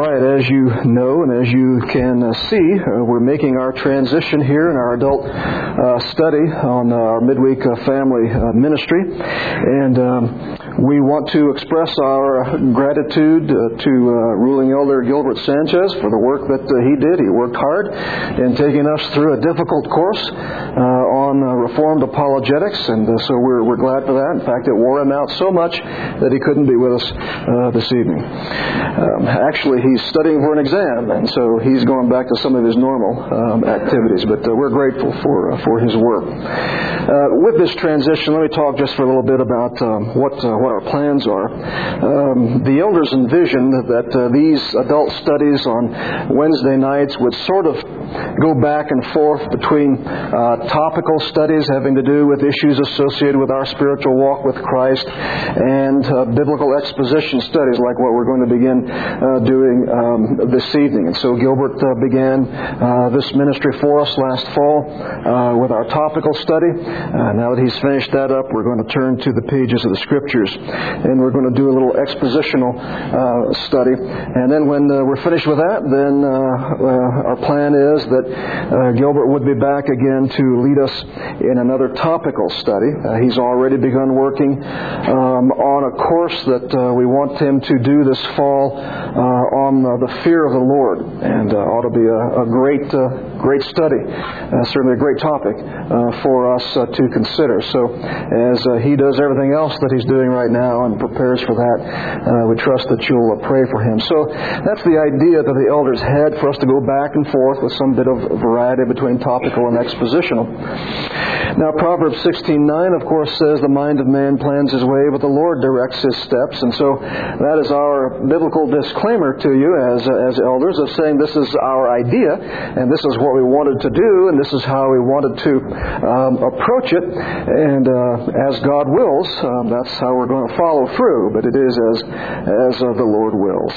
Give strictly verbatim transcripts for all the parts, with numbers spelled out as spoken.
right, as you know and as you can uh, see, uh, we're making our transition here in our adult uh, study on uh, our midweek uh, family uh, ministry. And um, we want to express our gratitude uh, to uh, ruling elder Gilbert Sanchez for the work that uh, he did. He worked hard in taking us through a difficult course uh, on uh, Reformed apologetics, and uh, so we're, we're glad for that. In fact, it wore him out so much that he couldn't be with us uh, this evening. Um, actually, he's studying for an exam, and so he's going back to some of his normal um, activities, but uh, we're grateful for uh, for his work. Uh, with this transition, let me talk just for a little bit about um, what uh, what our plans are. Um, the elders envisioned that uh, these adult studies on Wednesday nights would sort of go back and forth between uh, topical studies having to do with issues associated with our spiritual walk with Christ and uh, biblical exposition studies like what we're going to begin uh, doing um, this evening. And so Gilbert uh, began uh, this ministry for us last fall uh, with our topical study. Uh, now that he's finished that up, we're going to turn to the pages of the Scriptures, and we're going to do a little expositional uh, study. And then when uh, we're finished with that, then uh, uh, our plan is that uh, Gilbert would be back again to lead us in another topical study. Uh, he's already begun working um, on a course that uh, we want him to do this fall uh, on uh, the fear of the Lord, and uh, ought to be a, a great, uh, great study. Uh, certainly a great topic uh, for us uh, to consider. So, as uh, he does everything else that he's doing right now and prepares for that, uh, we trust that you'll uh, pray for him. So, that's the idea that the elders had, for us to go back and forth with some bit of variety between topical and expositional. Now, Proverbs sixteen nine, of course, says, "The mind of man plans his way, but the Lord directs his steps." And so that is our biblical disclaimer to you as as elders, of saying this is our idea, and this is what we wanted to do, and this is how we wanted to um, approach it. And uh, as God wills, um, that's how we're going to follow through. But it is as as uh, the Lord wills.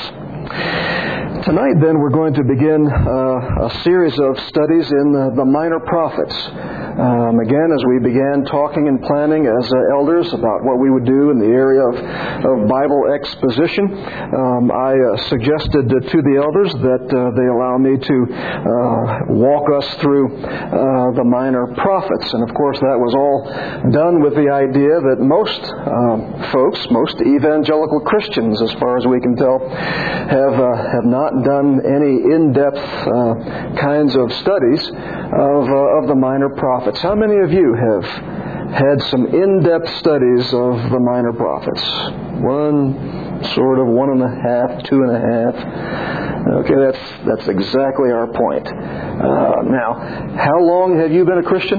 Tonight, then, we're going to begin uh, a series of studies in the, the minor prophets. Um, again, as we began talking and planning as uh, elders about what we would do in the area of, of Bible exposition, um, I uh, suggested uh, to the elders that uh, they allow me to uh, walk us through uh, the minor prophets. And of course, that was all done with the idea that most um, folks, most evangelical Christians, as far as we can tell, have uh, have not done any in-depth uh, kinds of studies of uh, of the minor prophets. How many of you have had some in-depth studies of the minor prophets? One, sort of, one and a half, two and a half. Okay, that's that's exactly our point. Uh, now, how long have you been a Christian?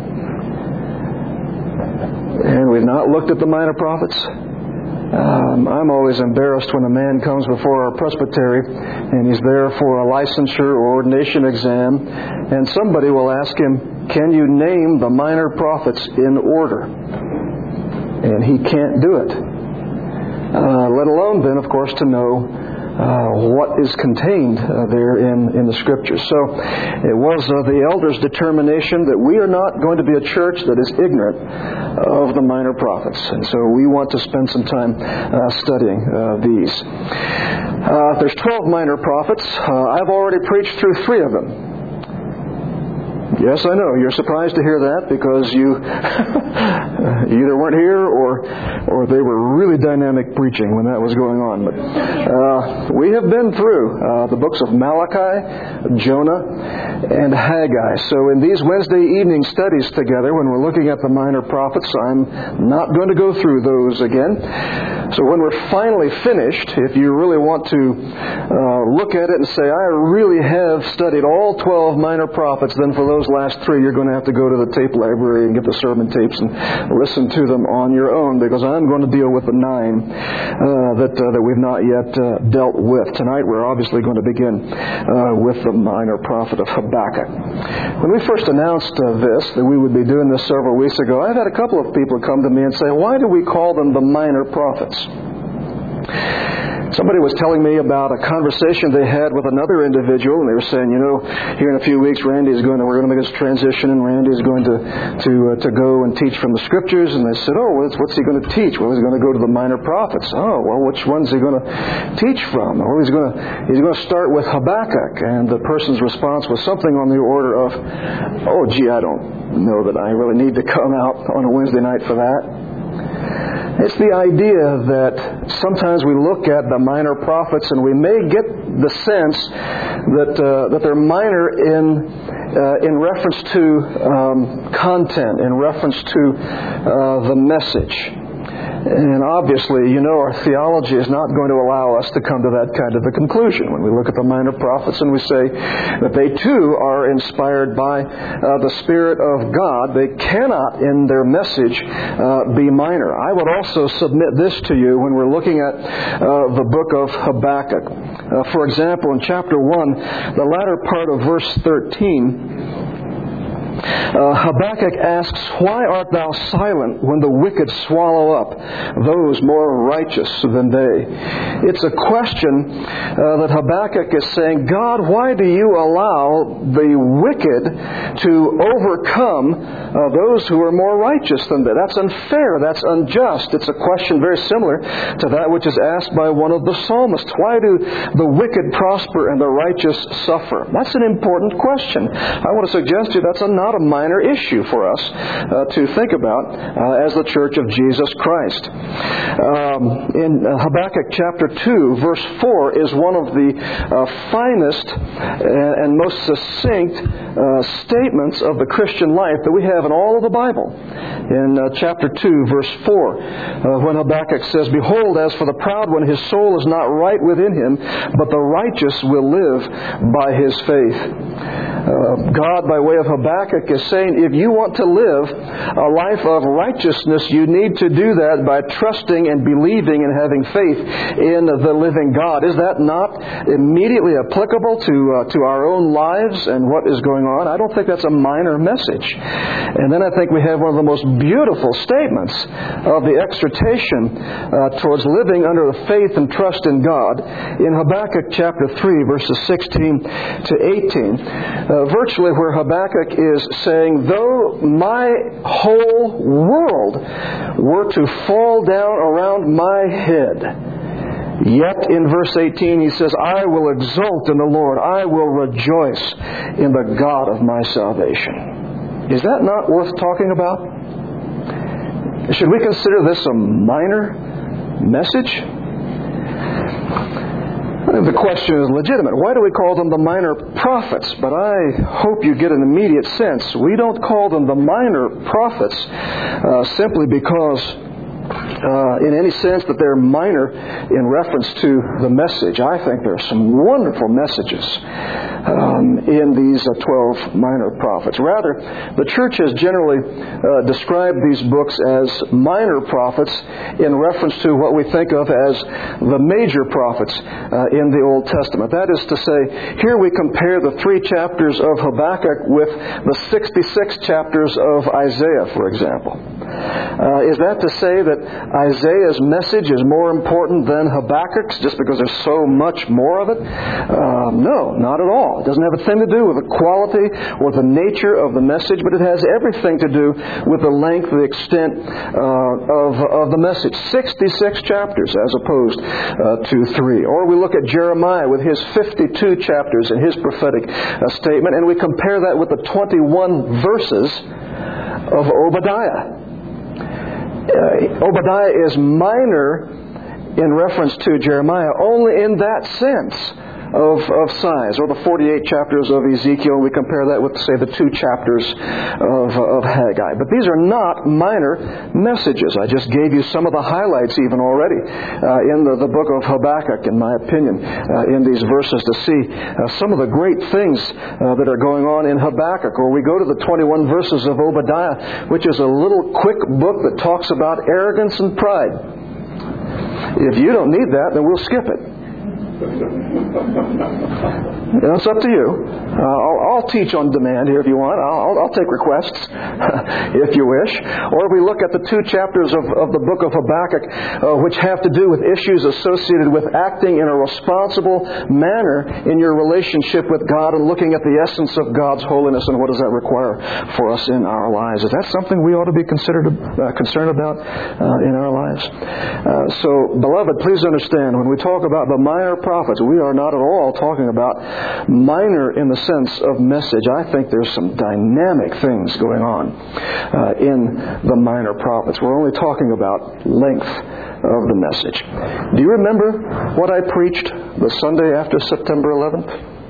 And we've not looked at the minor prophets? Um, I'm always embarrassed when a man comes before our presbytery and he's there for a licensure or ordination exam, and somebody will ask him, "Can you name the minor prophets in order?" And he can't do it. Uh, let alone then, of course, to know Uh, what is contained uh, there in, in the Scriptures. So it was uh, the elders' determination that we are not going to be a church that is ignorant of the minor prophets. And so we want to spend some time uh, studying uh, these. Uh, there's twelve minor prophets. Uh, I've already preached through three of them. Yes, I know. You're surprised to hear that because you either weren't here or or they were really dynamic preaching when that was going on. But uh, we have been through uh, the books of Malachi, Jonah, and Haggai. So in these Wednesday evening studies together, when we're looking at the minor prophets, I'm not going to go through those again. So when we're finally finished, if you really want to uh, look at it and say, "I really have studied all twelve minor prophets," then for those last three, you're going to have to go to the tape library and get the sermon tapes and listen to them on your own, because I'm going to deal with the nine uh, that uh, that we've not yet uh, dealt with. Tonight, we're obviously going to begin uh, with the minor prophet of Habakkuk. When we first announced uh, this, that we would be doing this several weeks ago, I've had a couple of people come to me and say, "Why do we call them the minor prophets?" Somebody was telling me about a conversation they had with another individual, and they were saying, you know, here in a few weeks, Randy is going to, we're going to make this transition, and Randy is going to to uh, to go and teach from the Scriptures. And they said, oh, what's, what's he going to teach? Well, he's going to go to the minor prophets. Oh, well, which one's he going to teach from? Well, he's going to he's going to start with Habakkuk. And the person's response was something on the order of, oh, gee, I don't know that I really need to come out on a Wednesday night for that. It's the idea that sometimes we look at the minor prophets and we may get the sense that uh, that they're minor in uh, in reference to um, content, in reference to uh, the message. And obviously, you know, our theology is not going to allow us to come to that kind of a conclusion. When we look at the minor prophets and we say that they too are inspired by uh, the Spirit of God, they cannot in their message uh, be minor. I would also submit this to you when we're looking at uh, the book of Habakkuk. Uh, for example, in chapter one, the latter part of verse thirteen, Uh, Habakkuk asks, why art thou silent when the wicked swallow up those more righteous than they? It's a question uh, that Habakkuk is saying, God, why do you allow the wicked to overcome uh, those who are more righteous than they? That's unfair. That's unjust. It's a question very similar to that which is asked by one of the psalmists. Why do the wicked prosper and the righteous suffer? That's an important question. I want to suggest to you that's a not a minor issue for us uh, to think about uh, as the Church of Jesus Christ. Um, in Habakkuk chapter two, verse four is one of the uh, finest and, and most succinct uh, statements of the Christian life that we have in all of the Bible. In uh, chapter two, verse four, uh, when Habakkuk says, behold, as for the proud one, his soul is not right within him, but the righteous will live by his faith. Uh, God, by way of Habakkuk, is saying, if you want to live a life of righteousness, you need to do that by trusting and believing and having faith in the living God. Is that not immediately applicable to uh, to our own lives and what is going on? I don't think that's a minor message. And then I think we have one of the most beautiful statements of the exhortation uh, towards living under the faith and trust in God in Habakkuk chapter three, verses sixteen to eighteen. Uh, virtually where Habakkuk is saying, though my whole world were to fall down around my head, yet in verse eighteen he says, I will exult in the Lord, I will rejoice in the God of my salvation. Is that not worth talking about? Should we consider this a minor message? I think the question is legitimate. Why do we call them the minor prophets? But I hope you get an immediate sense. We don't call them the minor prophets uh, simply because Uh, in any sense that they're minor in reference to the message. I think there are some wonderful messages um, in these uh, twelve minor prophets. Rather, the church has generally uh, described these books as minor prophets in reference to what we think of as the major prophets uh, in the Old Testament. That is to say, here we compare the three chapters of Habakkuk with the sixty-six chapters of Isaiah, for example. Uh, is that to say that Isaiah's message is more important than Habakkuk's just because there's so much more of it? Uh, no, not at all. It doesn't have a thing to do with the quality or the nature of the message, but it has everything to do with the length, the extent uh, of, of the message. sixty-six chapters as opposed uh, to three. Or we look at Jeremiah with his fifty-two chapters and his prophetic uh, statement, and we compare that with the twenty-one verses of Obadiah. Uh, Obadiah is minor in reference to Jeremiah only in that sense of, of size, or the forty-eight chapters of Ezekiel. We compare that with, say, the two chapters of, of Haggai. But these are not minor messages. I just gave you some of the highlights even already uh, in the, the book of Habakkuk, in my opinion, uh, in these verses to see uh, some of the great things uh, that are going on in Habakkuk. Or we go to the twenty-one verses of Obadiah, which is a little quick book that talks about arrogance and pride. If you don't need that, then we'll skip it. It's up to you. Uh, I'll, I'll teach on demand here if you want. I'll, I'll take requests if you wish. Or we look at the two chapters of, of the book of Habakkuk, uh, which have to do with issues associated with acting in a responsible manner in your relationship with God and looking at the essence of God's holiness and what does that require for us in our lives. Is that something we ought to be considered uh, concerned about uh, in our lives? Uh, so, beloved, please understand, when we talk about the minor prophets, we are not at all talking about minor in the sense of message. I think there's some dynamic things going on uh, in the minor prophets. We're only talking about length of the message. Do you remember what I preached the Sunday after September eleventh?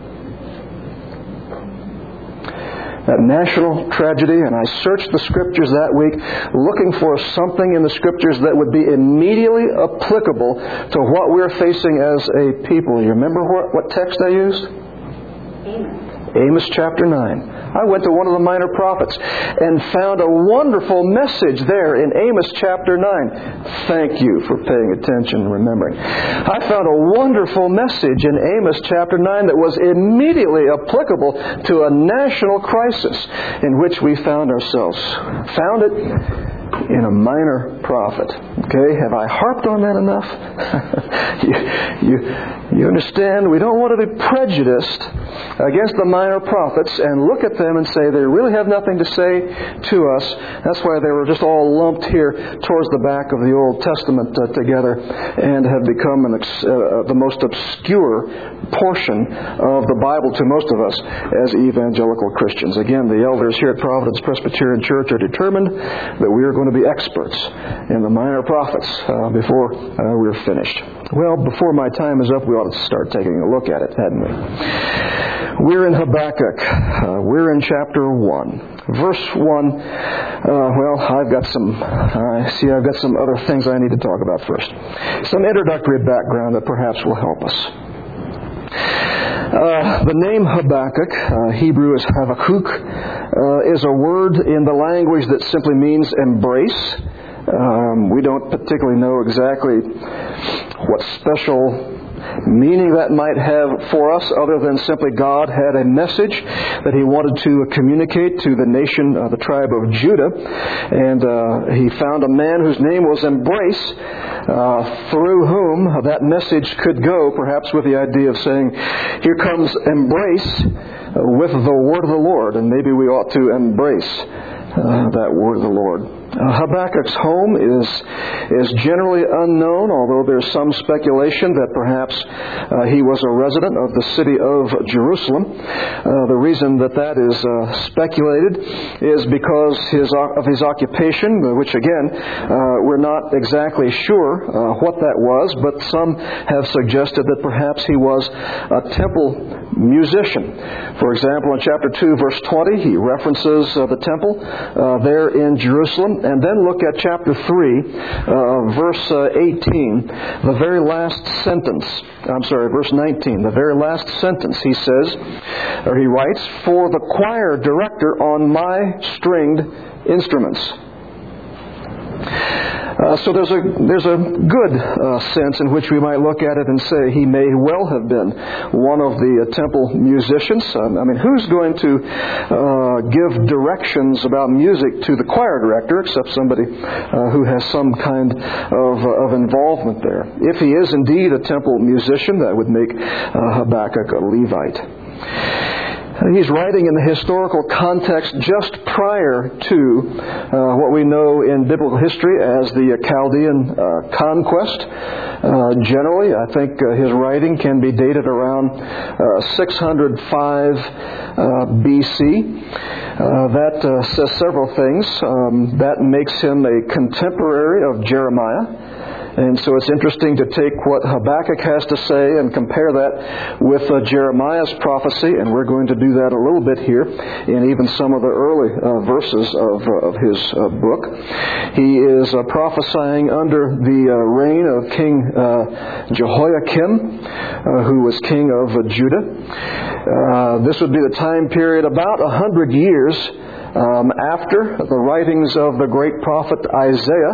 That national tragedy, and I searched the Scriptures that week looking for something in the Scriptures that would be immediately applicable to what we're facing as a people. You remember what, what text I used? Amos. Amos chapter nine. I went to one of the minor prophets and found a wonderful message there in Amos chapter nine. Thank you for paying attention and remembering. I found a wonderful message in Amos chapter nine that was immediately applicable to a national crisis in which we found ourselves. Found it in a minor prophet. Okay, have I harped on that enough? you, you, you understand, we don't want to be prejudiced against the minor prophets and look at them and say they really have nothing to say to us. That's why they were just all lumped here towards the back of the Old Testament uh, together and have become an ex- uh, the most obscure portion of the Bible to most of us as evangelical Christians. Again, the elders here at Providence Presbyterian Church are determined that we are going to be experts in the minor prophets uh, before uh, we're finished. Well, before my time is up, we ought to start taking a look at it, hadn't we? We're in Habakkuk. Uh, we're in chapter one. Verse one, uh, well, I've got some, I uh, see I've got some other things I need to talk about first. Some introductory background that perhaps will help us. Uh, the name Habakkuk, uh, Hebrew is Habakkuk, uh, is a word in the language that simply means embrace. Um, we don't particularly know exactly what special meaning that might have for us other than simply God had a message that He wanted to communicate to the nation, uh, the tribe of Judah. And uh, He found a man whose name was Embrace, uh, through whom that message could go, perhaps with the idea of saying, here comes Embrace uh, with the word of the Lord, and maybe we ought to embrace uh, that word of the Lord. Uh, Habakkuk's home is is generally unknown, although there's some speculation that perhaps uh, he was a resident of the city of Jerusalem. Uh, the reason that that is uh, speculated is because his of his occupation, which again, uh, we're not exactly sure uh, what that was, but some have suggested that perhaps he was a temple musician. For example, in chapter two, verse twenty, he references uh, the temple uh, there in Jerusalem. And then look at chapter three, uh, verse uh, eighteen, the very last sentence. I'm sorry, verse nineteen, the very last sentence. He says, or he writes, "For the choir director on my stringed instruments." Uh, so there's a there's a good uh, sense in which we might look at it and say he may well have been one of the uh, temple musicians. Um, I mean, who's going to uh, give directions about music to the choir director except somebody uh, who has some kind of, uh, of involvement there? If he is indeed a temple musician, that would make uh, Habakkuk a Levite. He's writing in the historical context just prior to uh, what we know in biblical history as the Chaldean uh, conquest. Uh, generally, I think uh, his writing can be dated around uh, six hundred five uh, B C. Uh, that uh, says several things. Um, that makes him a contemporary of Jeremiah. And so it's interesting to take what Habakkuk has to say and compare that with uh, Jeremiah's prophecy, and we're going to do that a little bit here in even some of the early uh, verses of, uh, of his uh, book. He is uh, prophesying under the uh, reign of King uh, Jehoiakim, uh, who was king of uh, Judah. Uh, this would be the time period about a hundred years Um, after the writings of the great prophet Isaiah.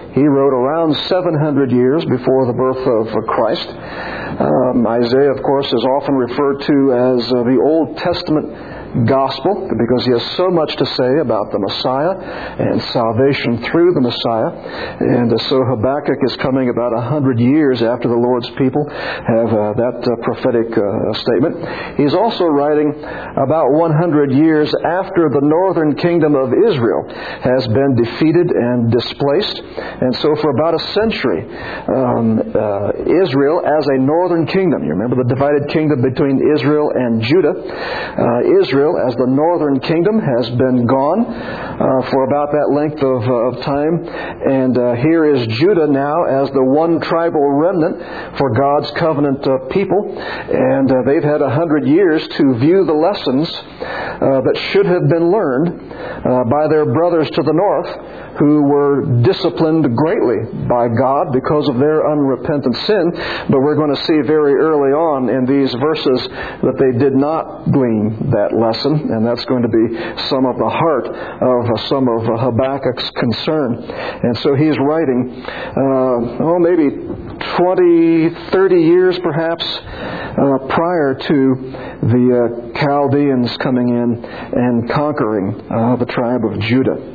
He wrote around seven hundred years before the birth of Christ. Um, Isaiah, of course, is often referred to as uh, the Old Testament gospel because he has so much to say about the Messiah and salvation through the Messiah. And uh, so Habakkuk is coming about a hundred years after the Lord's people have uh, that uh, prophetic uh, statement. He's also writing about one hundred years after the northern kingdom of Israel has been defeated and displaced. And so for about a century, um, uh, Israel as a northern kingdom, you remember the divided kingdom between Israel and Judah, uh, Israel as the northern kingdom has been gone uh, for about that length of, uh, of time. And uh, here is Judah now as the one tribal remnant for God's covenant uh, people. And uh, they've had a hundred years to view the lessons uh, that should have been learned uh, by their brothers to the north, who were disciplined greatly by God because of their unrepentant sin. But we're going to see very early on in these verses that they did not glean that lesson, and that's going to be some of the heart of uh, some of uh, Habakkuk's concern. And so he's writing, uh, oh, maybe twenty, thirty years perhaps uh, prior to the uh, Chaldeans coming in and conquering uh, the tribe of Judah.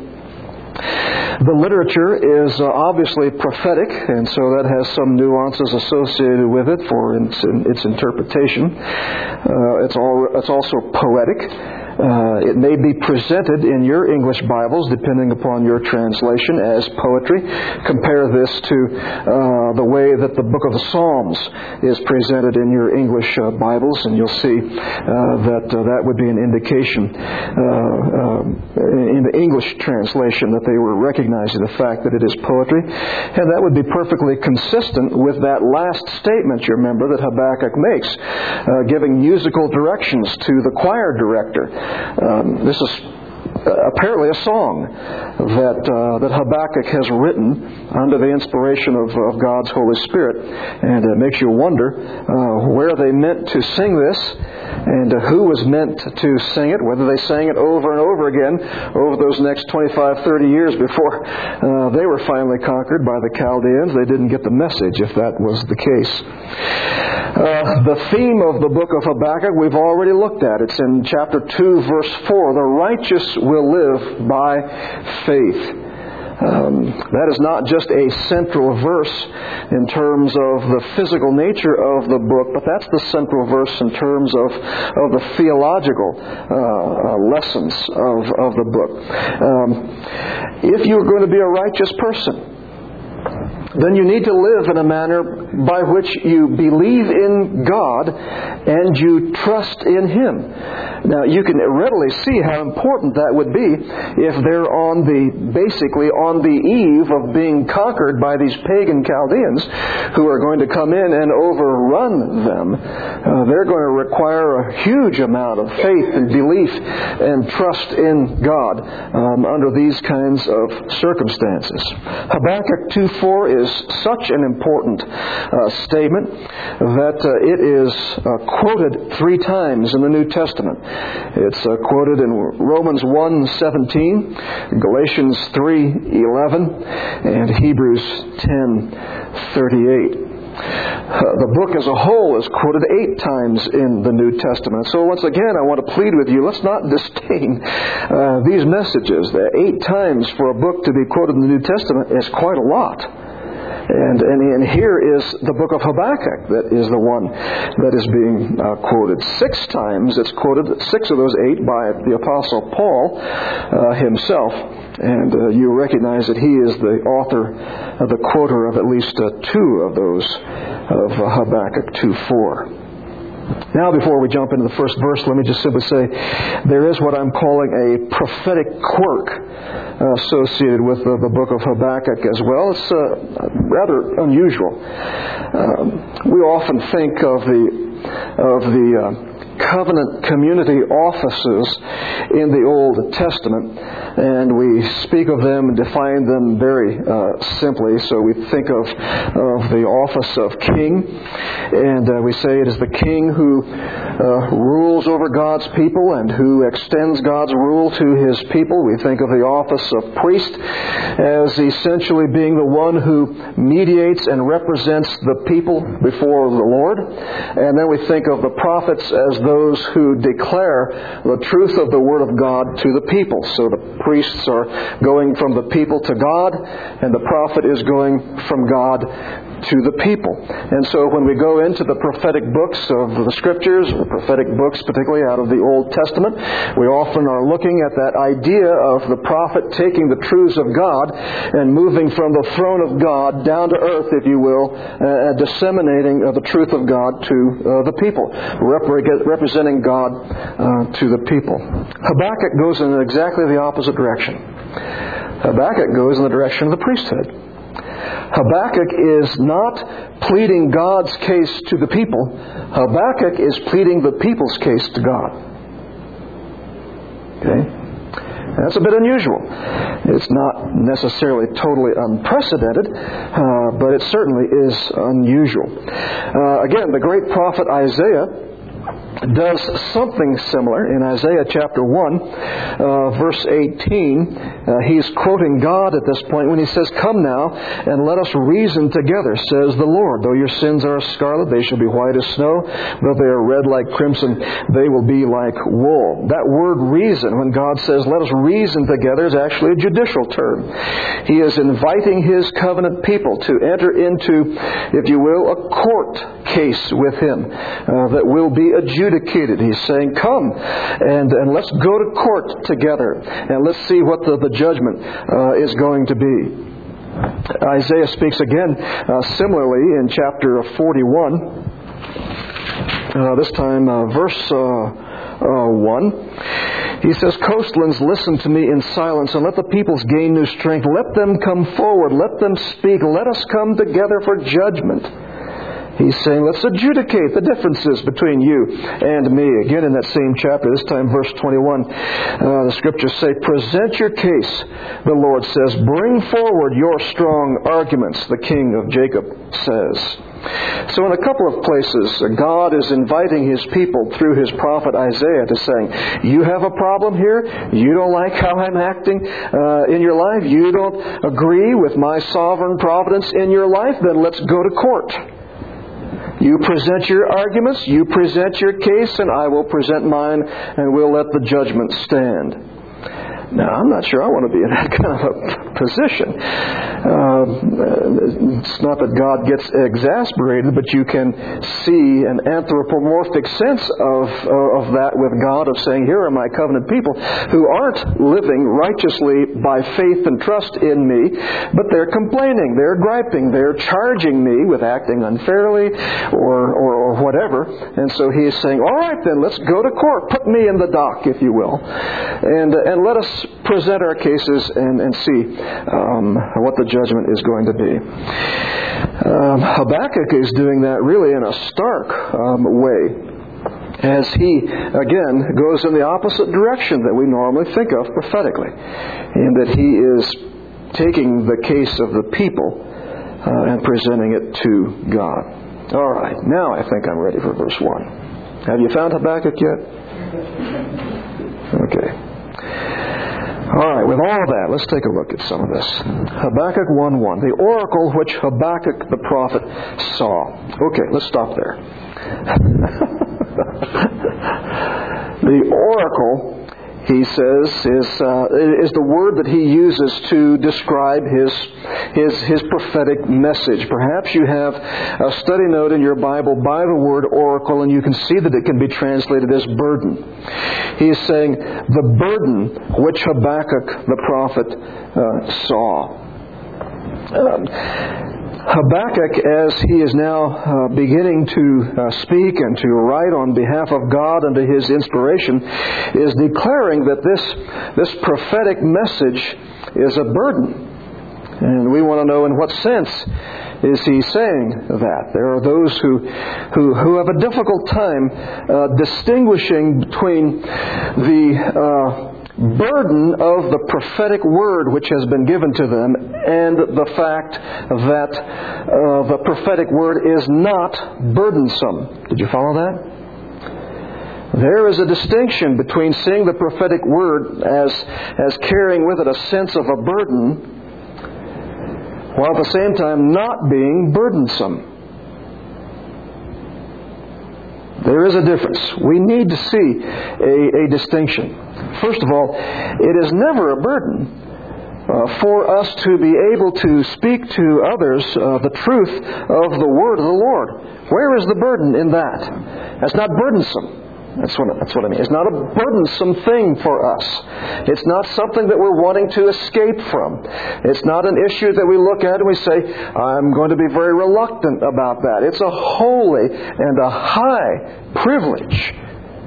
The literature is uh, obviously prophetic, and so that has some nuances associated with it for its, its interpretation. Uh, it's, all, it's also poetic. Uh, it may be presented in your English Bibles, depending upon your translation, as poetry. Compare this to uh, the way that the book of the Psalms is presented in your English uh, Bibles, and you'll see uh, that uh, that would be an indication uh, uh, in the English translation that they were recognizing the fact that it is poetry. And that would be perfectly consistent with that last statement, you remember, that Habakkuk makes, uh, giving musical directions to the choir director. Um, this is apparently a song that uh, that Habakkuk has written under the inspiration of, of God's Holy Spirit. And it makes you wonder uh, where they meant to sing this and uh, who was meant to sing it, whether they sang it over and over again over those next twenty-five, thirty years before uh, they were finally conquered by the Chaldeans. They didn't get the message if that was the case. Uh, the theme of the book of Habakkuk we've already looked at. It's in chapter two, verse four. The righteous will live by faith. Um, that is not just a central verse in terms of the physical nature of the book, but that's the central verse in terms of, of the theological uh, uh, lessons of, of the book. Um, if you're going to be a righteous person, then you need to live in a manner by which you believe in God and you trust in Him. Now, you can readily see how important that would be if they're on the, basically on the eve of being conquered by these pagan Chaldeans who are going to come in and overrun them. Uh, they're going to require a huge amount of faith and belief and trust in God um, under these kinds of circumstances. Habakkuk two four is such an important uh, statement that uh, it is uh, quoted three times in the New Testament. It's uh, quoted in Romans one seventeen, Galatians three eleven, and Hebrews ten thirty-eight. Uh, the book as a whole is quoted eight times in the New Testament. So once again, I want to plead with you, let's not disdain uh, these messages. The eight times for a book to be quoted in the New Testament is quite a lot. And, and, and here is the book of Habakkuk that is the one that is being uh, quoted. Six times it's quoted, six of those eight by the Apostle Paul uh, himself. And uh, you recognize that he is the author, uh, the quoter of at least uh, two of those of uh, Habakkuk two four. Now, before we jump into the first verse, let me just simply say there is what I'm calling a prophetic quirk uh, associated with the, the book of Habakkuk as well. It's uh, rather unusual. Um, we often think of the of the uh, covenant community offices in the Old Testament, and we speak of them and define them very uh, simply. So we think of, of the office of king, and uh, we say it is the king who uh, rules over God's people and who extends God's rule to His people. We think of the office of priest as essentially being the one who mediates and represents the people before the Lord. And then we think of the prophets as those who declare the truth of the Word of God to the people. So the priests are going from the people to God, and the prophet is going from God to the people. And so when we go into the prophetic books of the Scriptures, the prophetic books particularly out of the Old Testament, we often are looking at that idea of the prophet taking the truths of God and moving from the throne of God down to earth, if you will, uh, disseminating uh, the truth of God to uh, the people, rep- representing God uh, to the people. Habakkuk goes in exactly the opposite direction. Habakkuk goes in the direction of the priesthood. Habakkuk is not pleading God's case to the people. Habakkuk is pleading the people's case to God. Okay? That's a bit unusual. It's not necessarily totally unprecedented, uh, but it certainly is unusual. Uh, again, the great prophet Isaiah does something similar in Isaiah chapter one, uh, verse eighteen. Uh, he's quoting God at this point when he says, "Come now, and let us reason together, says the Lord. Though your sins are as scarlet, they shall be white as snow. Though they are red like crimson, they will be like wool." That word reason, when God says, "Let us reason together," is actually a judicial term. He is inviting His covenant people to enter into, if you will, a court case with Him uh, that will be adjudicated. He's saying, "Come and, and let's go to court together, and let's see what the, the judgment uh, is going to be." Isaiah speaks again uh, similarly in chapter forty-one. Uh, this time, uh, verse uh, uh, one. He says, "Coastlands, listen to me in silence, and let the peoples gain new strength. Let them come forward. Let them speak. Let us come together for judgment." He's saying, let's adjudicate the differences between you and me. Again, in that same chapter, this time verse twenty-one, uh, the Scriptures say, "Present your case," the Lord says. "Bring forward your strong arguments," the King of Jacob says. So in a couple of places, God is inviting His people through His prophet Isaiah to saying, you have a problem here? You don't like how I'm acting uh, in your life? You don't agree with my sovereign providence in your life? Then let's go to court. You present your arguments, you present your case, and I will present mine, and we'll let the judgment stand. Now, I'm not sure I want to be in that kind of a position. Uh, it's not that God gets exasperated, but you can see an anthropomorphic sense of, uh, of that with God, of saying, here are my covenant people who aren't living righteously by faith and trust in me, but they're complaining, they're griping, they're charging me with acting unfairly or, or, or whatever. And so He is saying, all right then, let's go to court. Put me in the dock, if you will. And, uh, and let us present our cases and, and see um, what the judgment is going to be. Um, Habakkuk is doing that really in a stark um, way, as he, again, goes in the opposite direction that we normally think of prophetically, in that he is taking the case of the people uh, and presenting it to God. All right, now I think I'm ready for verse one. Have you found Habakkuk yet? Okay. All right, with all that, let's take a look at some of this. Habakkuk one one, the oracle which Habakkuk the prophet saw. Okay, let's stop there. The oracle, he says, is uh, is the word that he uses to describe his his his prophetic message. Perhaps you have a study note in your Bible by the word oracle, and you can see that it can be translated as burden. He is saying the burden which Habakkuk the prophet uh, saw. Um, Habakkuk, as he is now uh, beginning to uh, speak and to write on behalf of God under his inspiration, is declaring that this, this prophetic message is a burden. And we want to know, in what sense is he saying that? There are those who who, who have a difficult time uh, distinguishing between the uh, burden of the prophetic word which has been given to them and the fact that uh, the prophetic word is not burdensome. Did you follow that? There is a distinction between seeing the prophetic word as, as carrying with it a sense of a burden, while at the same time not being burdensome. There is a difference. We need to see a, a distinction. First of all, it is never a burden uh, for us to be able to speak to others uh, the truth of the word of the Lord. Where is the burden in that? That's not burdensome. That's what, that's what I mean. It's not a burdensome thing for us. It's not something that we're wanting to escape from. It's not an issue that we look at and we say, I'm going to be very reluctant about that. It's a holy and a high privilege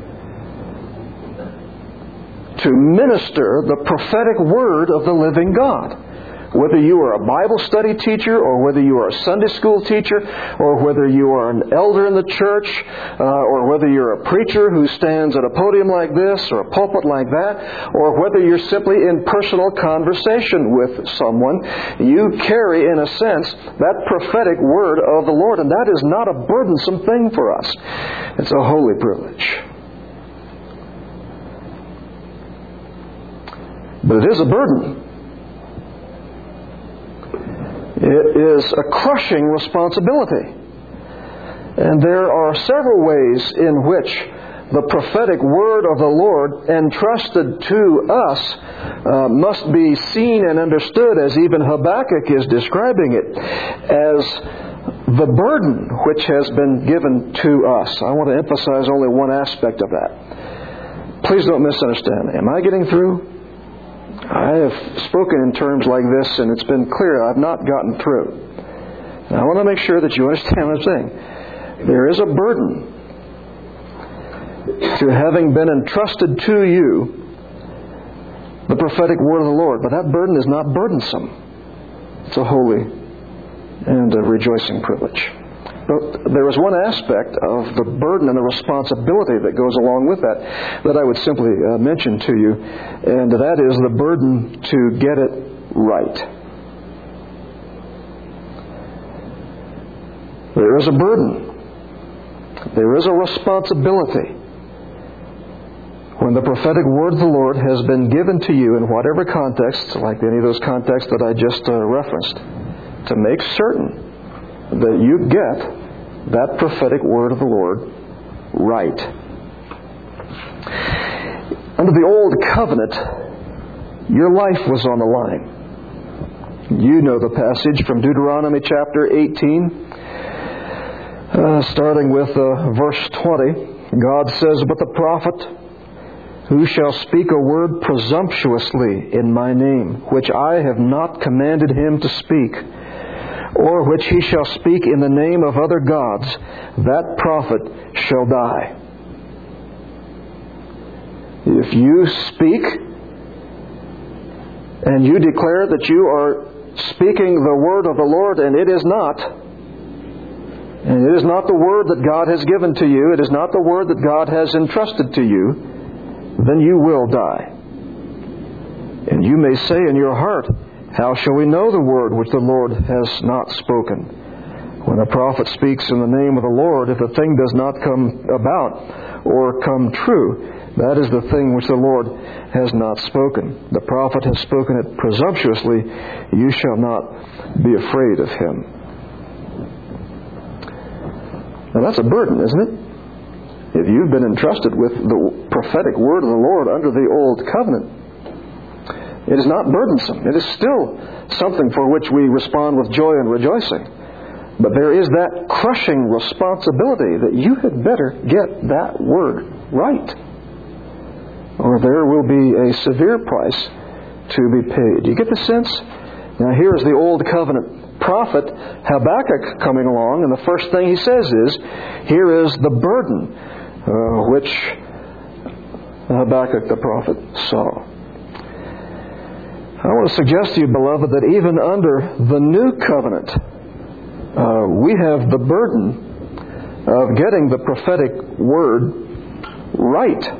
to minister the prophetic word of the living God. Whether you are a Bible study teacher, or whether you are a Sunday school teacher, or whether you are an elder in the church, uh, or whether you're a preacher who stands at a podium like this, or a pulpit like that, or whether you're simply in personal conversation with someone, you carry, in a sense, that prophetic word of the Lord, and that is not a burdensome thing for us. It's a holy privilege. But it is a burden. It is a crushing responsibility. And there are several ways in which the prophetic word of the Lord entrusted to us uh, must be seen and understood, as even Habakkuk is describing it, as the burden which has been given to us. I want to emphasize only one aspect of that. Please don't misunderstand. Am I getting through? I have spoken in terms like this, and it's been clear I've not gotten through. Now, I want to make sure that you understand what I'm saying. There is a burden to having been entrusted to you the prophetic word of the Lord, but that burden is not burdensome. It's a holy and a rejoicing privilege. But there is one aspect of the burden and the responsibility that goes along with that that I would simply uh, mention to you, and that is the burden to get it right. There is a burden. There is a responsibility when the prophetic word of the Lord has been given to you in whatever context, like any of those contexts that I just uh, referenced, to make certain that you get that prophetic word of the Lord right. Under the old covenant, your life was on the line. You know the passage from Deuteronomy chapter eighteen, uh, starting with uh, verse twenty. God says, "But the prophet who shall speak a word presumptuously in my name, which I have not commanded him to speak, or which he shall speak in the name of other gods, that prophet shall die." If you speak and you declare that you are speaking the word of the Lord, and it is not, and it is not the word that God has given to you, it is not the word that God has entrusted to you, then you will die. And you may say in your heart, "How shall we know the word which the Lord has not spoken?" When a prophet speaks in the name of the Lord, if the thing does not come about or come true, that is the thing which the Lord has not spoken. The prophet has spoken it presumptuously. You shall not be afraid of him. Now that's a burden, isn't it? If you've been entrusted with the prophetic word of the Lord under the old covenant, it is not burdensome. It is still something for which we respond with joy and rejoicing. But there is that crushing responsibility that you had better get that word right, or there will be a severe price to be paid. Do you get the sense? Now here is the old covenant prophet Habakkuk coming along, and the first thing he says is, here is the burden uh, which Habakkuk the prophet saw. I want to suggest to you, beloved, that even under the new covenant, uh, we have the burden of getting the prophetic word right.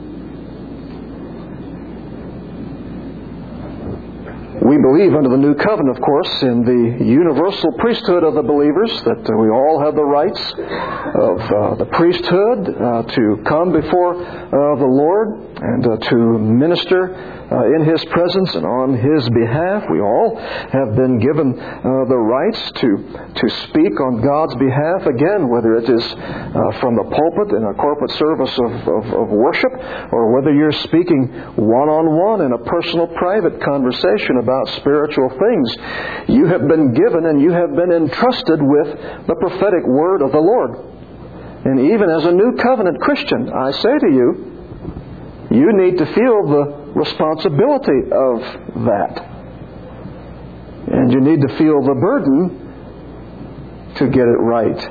We believe under the new covenant, of course, in the universal priesthood of the believers, that uh, we all have the rights of uh, the priesthood uh, to come before uh, the Lord and uh, to minister uh, in His presence and on His behalf. We all have been given uh, the rights to, to speak on God's behalf, again, whether it is uh, from the pulpit in a corporate service of, of, of worship, or whether you're speaking one-on-one in a personal, private conversation about spiritual things. You have been given and you have been entrusted with the prophetic word of the Lord. And even as a new covenant Christian, I say to you, you need to feel the responsibility of that. And you need to feel the burden to get it right.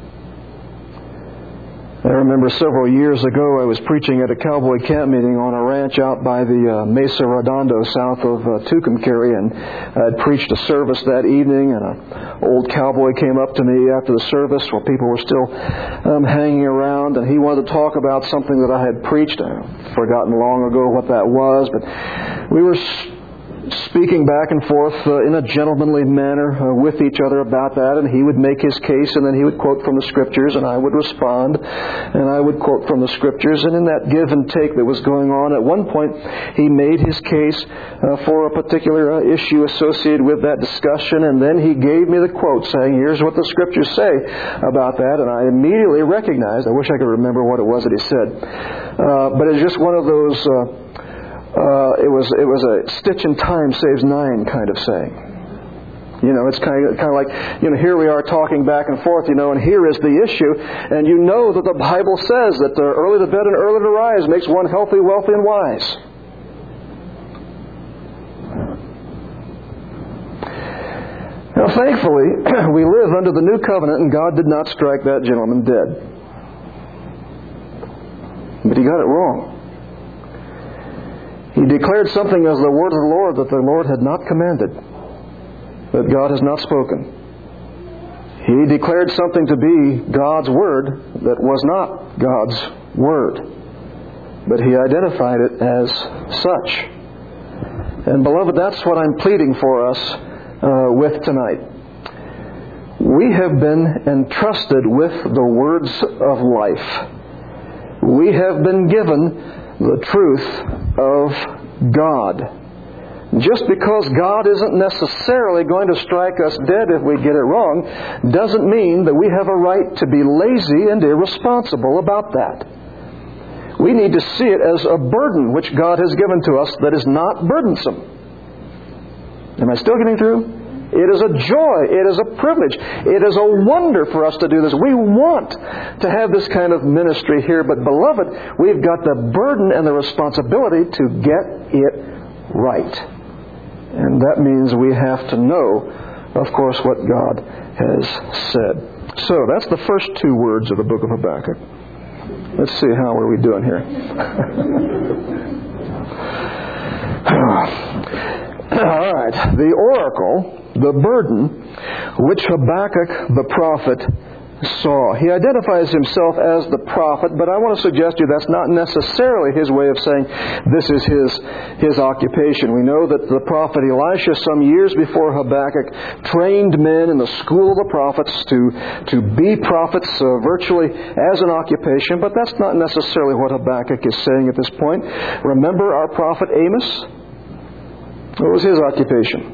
I remember several years ago I was preaching at a cowboy camp meeting on a ranch out by the uh, Mesa Redondo south of uh, Tucumcari, and I had preached a service that evening, and an old cowboy came up to me after the service while people were still um, hanging around, and he wanted to talk about something that I had preached. I've forgotten long ago what that was, but we were speaking back and forth uh, in a gentlemanly manner uh, with each other about that, and he would make his case, and then he would quote from the Scriptures, and I would respond, and I would quote from the Scriptures. And in that give and take that was going on, at one point he made his case uh, for a particular uh, issue associated with that discussion, and then he gave me the quote saying, here's what the Scriptures say about that, and I immediately recognized, I wish I could remember what it was that he said, uh, but it's just one of those uh, Uh, it was it was a stitch in time saves nine kind of saying. You know, it's kind of kind of like, you know, here we are talking back and forth, you know, and here is the issue, and you know that the Bible says that uh, early to bed and early to rise makes one healthy, wealthy, and wise. Now, thankfully, we live under the new covenant, and God did not strike that gentleman dead. But he got it wrong. He declared something as the word of the Lord that the Lord had not commanded, that God has not spoken. He declared something to be God's word that was not God's word, but he identified it as such. And beloved, that's what I'm pleading for us uh, with tonight. We have been entrusted with the words of life. We have been given the truth of God. Just because God isn't necessarily going to strike us dead if we get it wrong doesn't mean that we have a right to be lazy and irresponsible about that. We need to see it as a burden which God has given to us that is not burdensome. Am I still getting through? It is a joy. It is a privilege. It is a wonder for us to do this. We want to have this kind of ministry here, but beloved, we've got the burden and the responsibility to get it right. And that means we have to know, of course, what God has said. So, that's the first two words of the book of Habakkuk. Let's see, how are we doing here? All right. The oracle, the burden, which Habakkuk the prophet saw. He identifies himself as the prophet, but I want to suggest to you that's not necessarily his way of saying this is his, his occupation. We know that the prophet Elisha, some years before Habakkuk, trained men in the school of the prophets to, to be prophets uh, virtually as an occupation, but that's not necessarily what Habakkuk is saying at this point. Remember our prophet Amos? What was his occupation?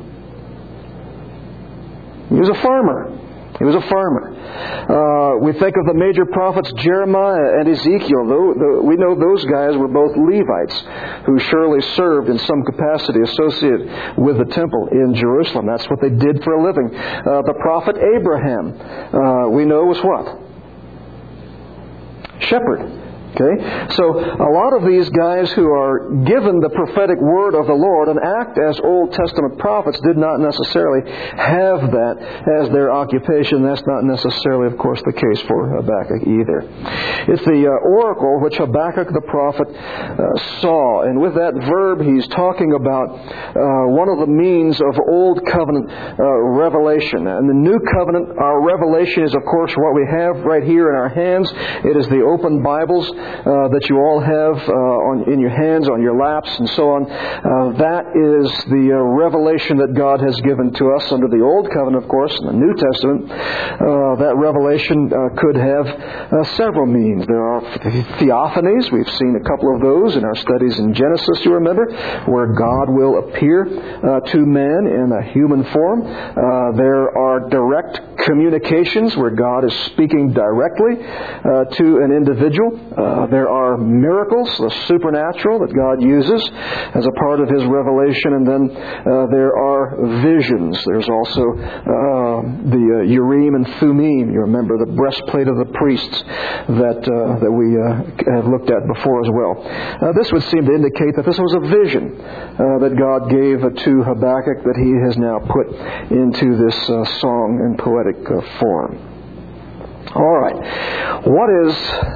He was a farmer. He was a farmer. Uh, we think of the major prophets Jeremiah and Ezekiel. Though, though, we know those guys were both Levites who surely served in some capacity associated with the temple in Jerusalem. That's what they did for a living. Uh, the prophet Abraham, uh, we know was what? Shepherd. Okay? So a lot of these guys who are given the prophetic word of the Lord and act as Old Testament prophets did not necessarily have that as their occupation. That's not necessarily, of course, the case for Habakkuk either. It's the uh, oracle which Habakkuk the prophet uh, saw. And with that verb, he's talking about uh, one of the means of Old Covenant uh, revelation. And the New Covenant, our revelation is, of course, what we have right here in our hands. It is the open Bibles Uh, that you all have uh, on, in your hands, on your laps, and so on. Uh, that is the uh, revelation that God has given to us under the Old Covenant, of course, in the New Testament. Uh, that revelation uh, could have uh, several means. There are theophanies. We've seen a couple of those in our studies in Genesis, you remember, where God will appear uh, to man in a human form. Uh, there are direct communications where God is speaking directly uh, to an individual. Uh, Uh, there are miracles, the supernatural that God uses as a part of His revelation, and then uh, there are visions. There's also uh, the uh, Urim and Thummim. You remember the breastplate of the priests that uh, that we uh, have looked at before as well. Uh, this would seem to indicate that this was a vision uh, that God gave uh, to Habakkuk that he has now put into this uh, song in poetic uh, form. All right. What is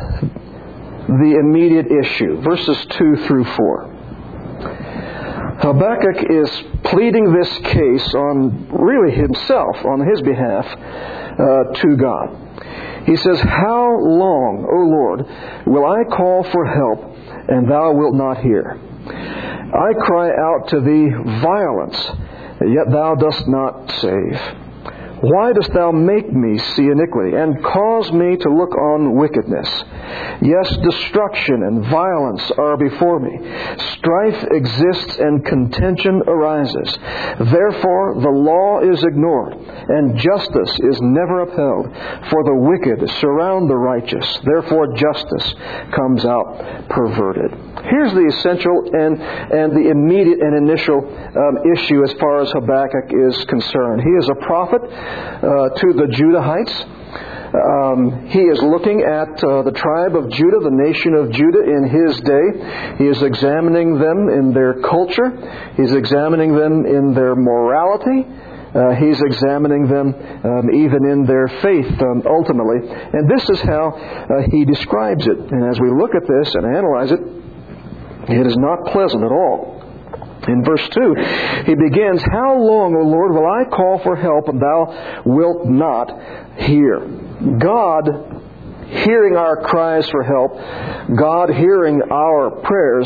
the immediate issue? Verses two through four. Habakkuk is pleading this case on really himself, on his behalf, uh, to God. He says, "How long, O Lord, will I call for help, and thou wilt not hear? I cry out to thee violence, yet thou dost not save. Why dost thou make me see iniquity, and cause me to look on wickedness? Yes, destruction and violence are before me. Strife exists and contention arises. Therefore the law is ignored, and justice is never upheld. For the wicked surround the righteous. Therefore justice comes out perverted." Here's the essential and, and the immediate and initial um, issue as far as Habakkuk is concerned. He is a prophet uh, to the Judahites. Um, he is looking at uh, the tribe of Judah, the nation of Judah in his day. He is examining them in their culture. He's examining them in their morality. Uh, he's examining them um, even in their faith, um, ultimately. And this is how uh, he describes it. And as we look at this and analyze it, it is not pleasant at all. In verse two, he begins, "How long, O Lord, will I call for help, and thou wilt not hear?" God hearing our cries for help, God hearing our prayers,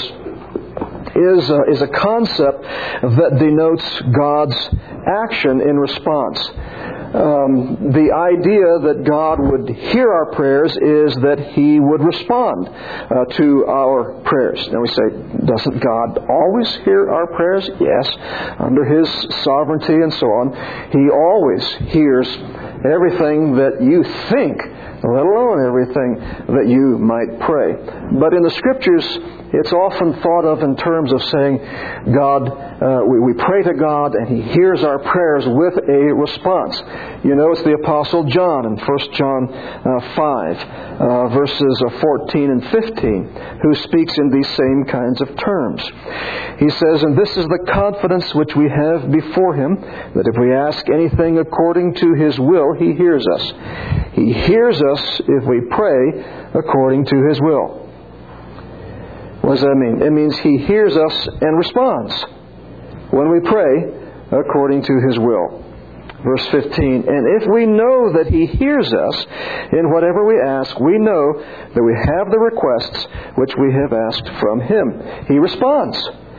is a, is a concept that denotes God's action in response. Um, the idea that God would hear our prayers is that He would respond uh, to our prayers. Now we say, doesn't God always hear our prayers? Yes, under His sovereignty and so on. He always hears everything that you think, let alone everything that you might pray. But in the Scriptures, it's often thought of in terms of saying, God, uh, we, we pray to God and He hears our prayers with a response. You know, it's the Apostle John in First John uh, five, uh, verses fourteen and fifteen, who speaks in these same kinds of terms. He says, "And this is the confidence which we have before Him, that if we ask anything according to His will, He hears us. He hears us if we pray according to His will." What does that mean? It means He hears us and responds when we pray according to His will. Verse fifteen, "And if we know that He hears us in whatever we ask, we know that we have the requests which we have asked from Him." He responds.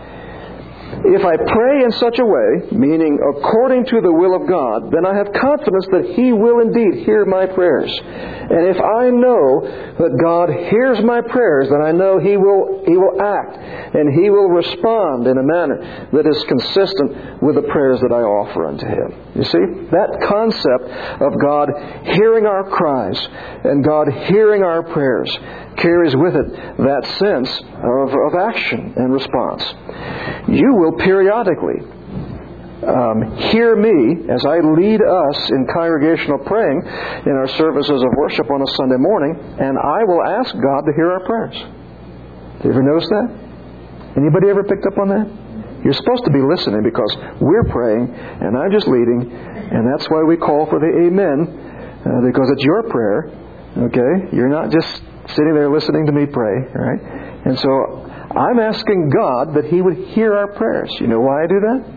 If I pray in such a way, meaning according to the will of God, then I have confidence that He will indeed hear my prayers. And if I know that God hears my prayers, then I know He will He will act and He will respond in a manner that is consistent with the prayers that I offer unto Him. You see, that concept of God hearing our cries and God hearing our prayers carries with it that sense of, of action and response. You will periodically um, hear me as I lead us in congregational praying in our services of worship on a Sunday morning, and I will ask God to hear our prayers. Have you ever noticed that? Anybody ever picked up on that? You're supposed to be listening because we're praying, and I'm just leading, and that's why we call for the amen, uh, because it's your prayer, okay? You're not just sitting there listening to me pray, right? And so I'm asking God that He would hear our prayers. You know why I do that?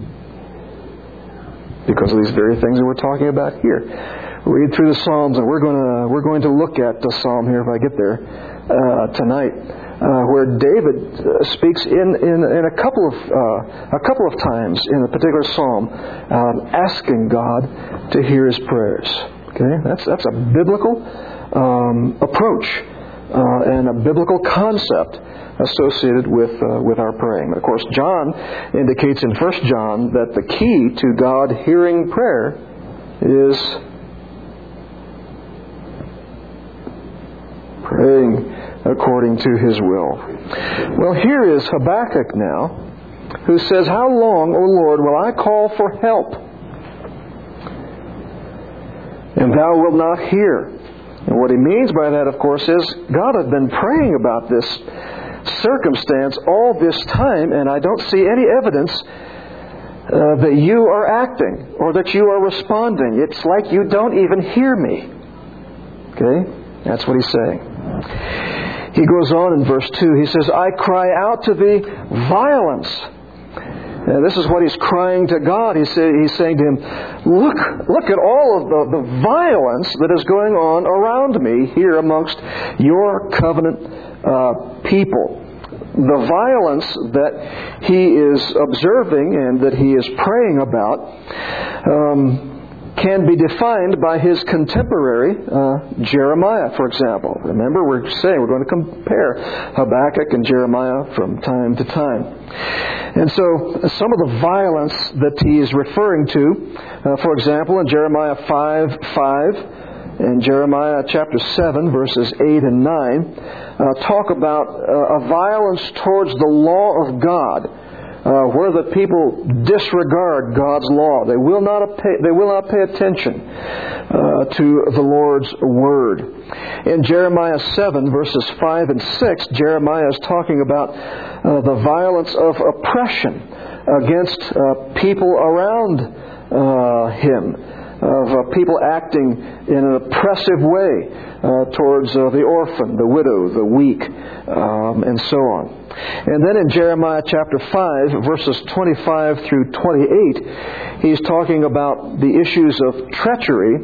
Because of these very things that we're talking about here. Read through the Psalms, and we're going to we're going to look at the Psalm here if I get there uh, tonight, uh, where David uh, speaks in, in in a couple of uh, a couple of times in a particular Psalm, um, asking God to hear his prayers. Okay, that's that's a biblical um, approach uh, and a biblical concept associated with uh, with our praying. Of course, John indicates in First John that the key to God hearing prayer is praying according to His will. Well, here is Habakkuk now, who says, "How long, O Lord, will I call for help, and Thou wilt not hear?" And what he means by that, of course, is God has been praying about this circumstance all this time, and I don't see any evidence uh, that you are acting or that you are responding. It's like you don't even hear me. Okay? That's what he's saying. He goes on in verse two. He says, "I cry out to thee violence." And this is what he's crying to God. He's, say, he's saying to Him, look, look at all of the, the violence that is going on around me here amongst your covenant uh, people. The violence that he is observing and that he is praying about um, can be defined by his contemporary, uh, Jeremiah, for example. Remember, we're saying we're going to compare Habakkuk and Jeremiah from time to time. And so, some of the violence that he is referring to, uh, for example, in Jeremiah five five, and Jeremiah chapter seven, verses eight and nine, uh, talk about uh, a violence towards the law of God, uh, where the people disregard God's law. They will not pay, they will not pay attention uh, to the Lord's word. In Jeremiah seven, verses five and six, Jeremiah is talking about uh, the violence of oppression against uh, people around uh, him, of uh, people acting in an oppressive way uh, towards uh, the orphan, the widow, the weak, um, and so on. And then in Jeremiah chapter five, verses twenty-five through twenty-eight, he's talking about the issues of treachery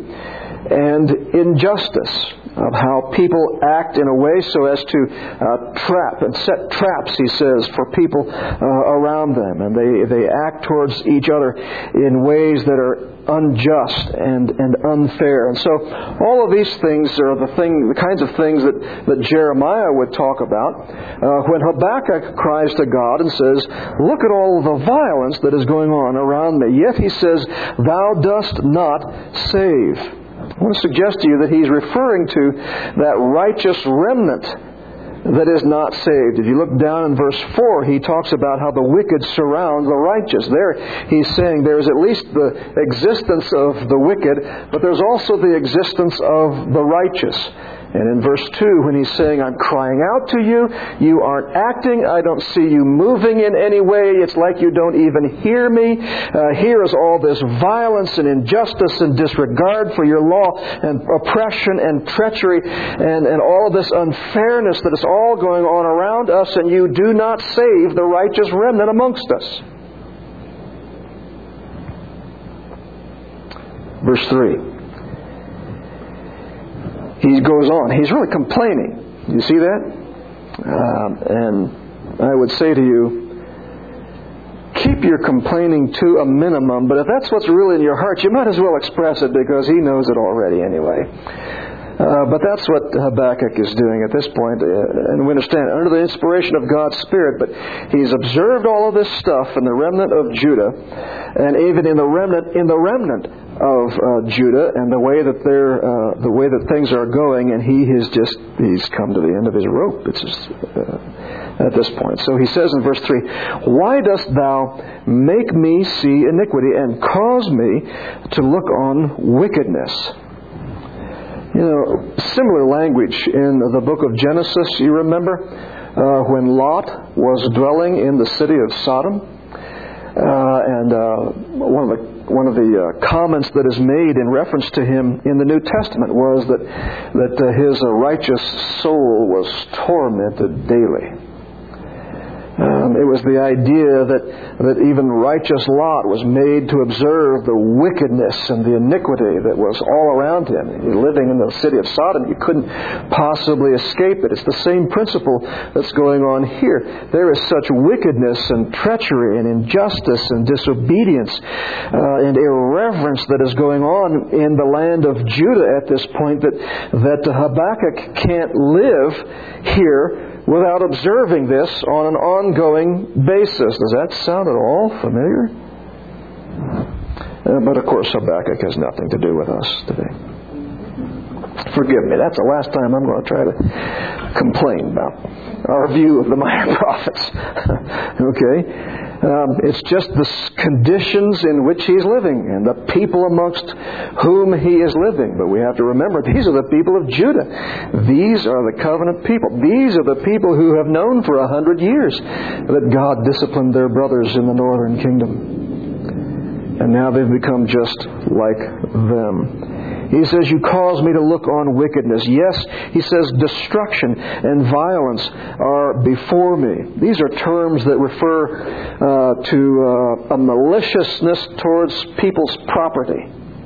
and injustice, of how people act in a way so as to uh, trap and set traps, he says, for people uh, around them. And they, they act towards each other in ways that are unjust and, and unfair. And so all of these things are the thing, the kinds of things that, that Jeremiah would talk about uh, when Habakkuk cries to God and says, look at all of the violence that is going on around me. Yet he says, Thou dost not save. I want to suggest to you that he's referring to that righteous remnant that is not saved. If you look down in verse four, he talks about how the wicked surround the righteous. There he's saying there's at least the existence of the wicked, but there's also the existence of the righteous. And in verse two, when he's saying, I'm crying out to you, you aren't acting, I don't see you moving in any way, it's like you don't even hear me. Uh, here is all this violence and injustice and disregard for your law and oppression and treachery and, and all of this unfairness that is all going on around us, and you do not save the righteous remnant amongst us. Verse three. He goes on. He's really complaining. You see that? Um, and I would say to you, keep your complaining to a minimum, but if that's what's really in your heart, you might as well express it because he knows it already anyway. Uh, but that's what Habakkuk is doing at this point. Uh, and we understand, under the inspiration of God's Spirit, but he's observed all of this stuff in the remnant of Judah, and even in the remnant, in the remnant of uh, Judah, and the way that they're, uh, the way that things are going, and he has just, he's come to the end of his rope. It's just, uh, at this point. So he says in verse three, "Why dost thou make me see iniquity, and cause me to look on wickedness?" You know, similar language in the book of Genesis, you remember, uh, when Lot was dwelling in the city of Sodom. Uh, and uh, one of the one of the uh, comments that is made in reference to him in the New Testament was that that uh, his uh, righteous soul was tormented daily. Um, it was the idea that, that even righteous Lot was made to observe the wickedness and the iniquity that was all around him. Living in the city of Sodom, you couldn't possibly escape it. It's the same principle that's going on here. There is such wickedness and treachery and injustice and disobedience uh, and irreverence that is going on in the land of Judah at this point that, that Habakkuk can't live here without observing this on an ongoing basis. Does that sound at all familiar? Uh, but of course, Habakkuk has nothing to do with us today. Forgive me, that's the last time I'm going to try to complain about our view of the minor prophets. Okay? Um, it's just the conditions in which he's living and the people amongst whom he is living. But we have to remember, these are the people of Judah. These are the covenant people. These are the people who have known for a hundred years that God disciplined their brothers in the northern kingdom. And now they've become just like them. He says, "You cause me to look on wickedness." Yes, he says, destruction and violence are before me. These are terms that refer uh, to uh, a maliciousness towards people's property.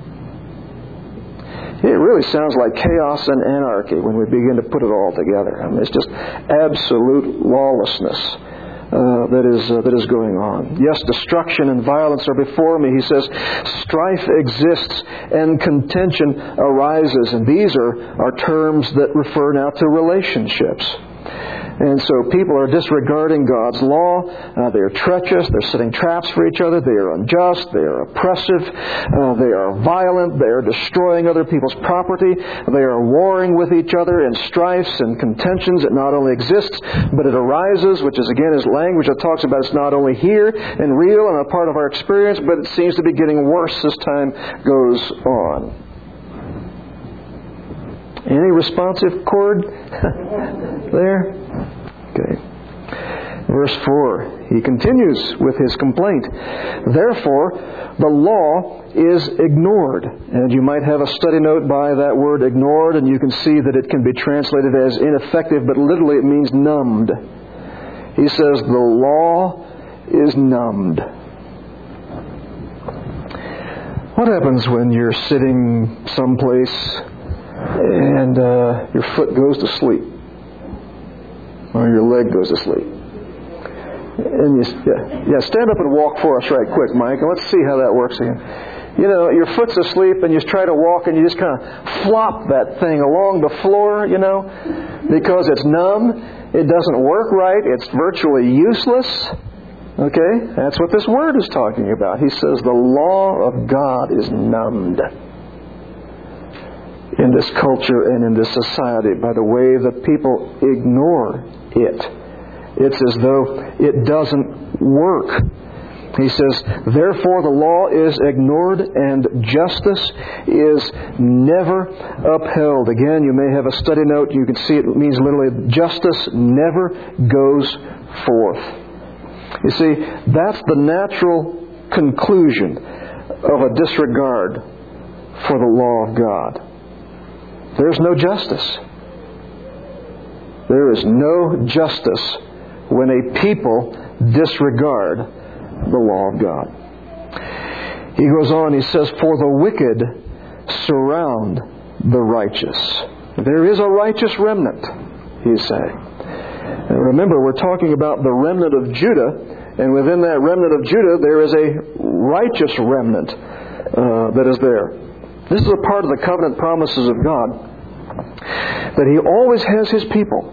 It really sounds like chaos and anarchy when we begin to put it all together. I mean, it's just absolute lawlessness. Uh, that is uh, that is going on. Yes, destruction and violence are before me. He says, strife exists and contention arises. And these are, are terms that refer now to relationships. And so people are disregarding God's law. Uh, they are treacherous. They're setting traps for each other. They are unjust. They are oppressive. Uh, they are violent. They are destroying other people's property. They are warring with each other in strifes and contentions. It not only exists, but it arises, which is again is language that talks about it's not only here and real and a part of our experience, but it seems to be getting worse as time goes on. Any responsive chord there? Okay. Verse four, he continues with his complaint. "Therefore, the law is ignored." And you might have a study note by that word ignored, and you can see that it can be translated as ineffective, but literally it means numbed. He says, the law is numbed. What happens when you're sitting someplace and uh, your foot goes to sleep, or your leg goes to sleep? And you, yeah, yeah, stand up and walk for us right quick, Mike, and let's see how that works again. You know, your foot's asleep, and you try to walk, and you just kind of flop that thing along the floor, you know, because it's numb. It doesn't work right. It's virtually useless. Okay? That's what this word is talking about. He says the law of God is numbed in this culture and in this society by the way that people ignore it. It's as though it doesn't work. He says, therefore the law is ignored and justice is never upheld. Again, you may have a study note. You can see it means literally justice never goes forth. You see, that's the natural conclusion of a disregard for the law of God. There's no justice. There is no justice when a people disregard the law of God. He goes on, he says, for the wicked surround the righteous. There is a righteous remnant, he's saying. And remember, we're talking about the remnant of Judah, and within that remnant of Judah, there is a righteous remnant uh, that is there. This is a part of the covenant promises of God. that He always has His people.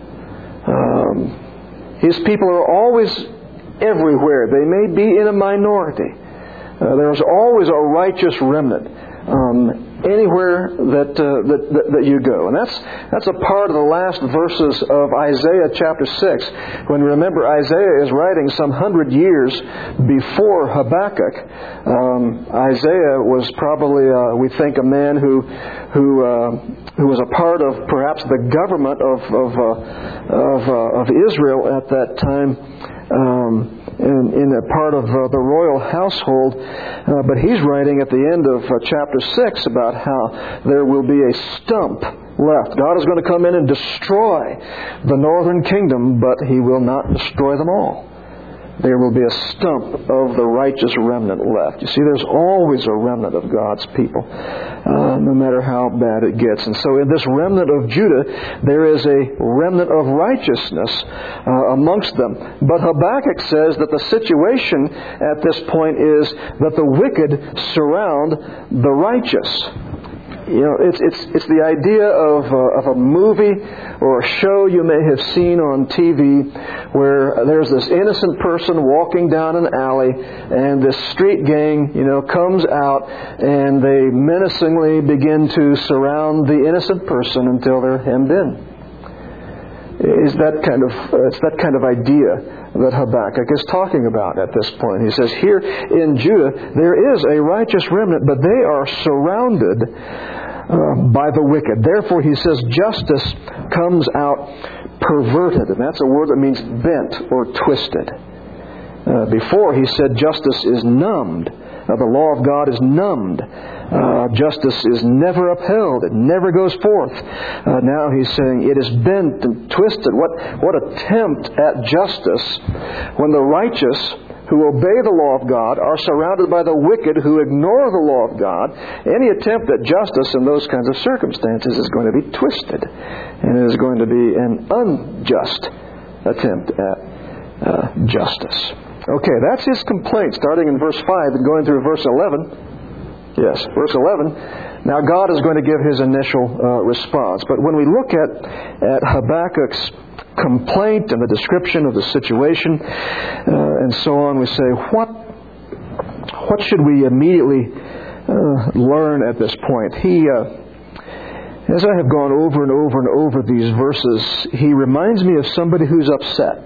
Um, His people are always everywhere. They may be in a minority. Uh, there's always a righteous remnant um, anywhere that, uh, that, that that you go. And that's that's a part of the last verses of Isaiah chapter six. When remember, Isaiah is writing some hundred years before Habakkuk. Um, Isaiah was probably, uh, we think, a man who who uh, who was a part of perhaps the government of of uh, of, uh, of Israel at that time. Um, In, in a part of uh, the royal household, uh, but he's writing at the end of uh, chapter six about how there will be a stump left. God is going to come in and destroy the northern kingdom, but He will not destroy them all. There will be a stump of the righteous remnant left. You see, there's always a remnant of God's people, uh, no matter how bad it gets. And so in this remnant of Judah, there is a remnant of righteousness uh, amongst them. But Habakkuk says that the situation at this point is that the wicked surround the righteous. You know, it's it's it's the idea of uh, of a movie or a show you may have seen on T V where there's this innocent person walking down an alley, and this street gang, you know, comes out and they menacingly begin to surround the innocent person until they're hemmed in. Is that kind of uh, it's that kind of idea that Habakkuk is talking about at this point. He says, here in Judah there is a righteous remnant, but they are surrounded uh, by the wicked. Therefore, he says, justice comes out perverted, and that's a word that means bent or twisted. Uh, before he said justice is numbed. Uh, the law of God is numbed. Uh, justice is never upheld. It never goes forth. Uh, now he's saying it is bent and twisted. What, what attempt at justice when the righteous who obey the law of God are surrounded by the wicked who ignore the law of God. Any attempt at justice in those kinds of circumstances is going to be twisted. And it is going to be an unjust attempt at uh, justice. Okay, that's his complaint, starting in verse five and going through verse eleven. Yes, verse eleven. Now God is going to give His initial uh, response. But when we look at, at Habakkuk's complaint and the description of the situation uh, and so on, we say, what, what should we immediately uh, learn at this point? He... Uh, As I have gone over and over and over these verses, he reminds me of somebody who's upset.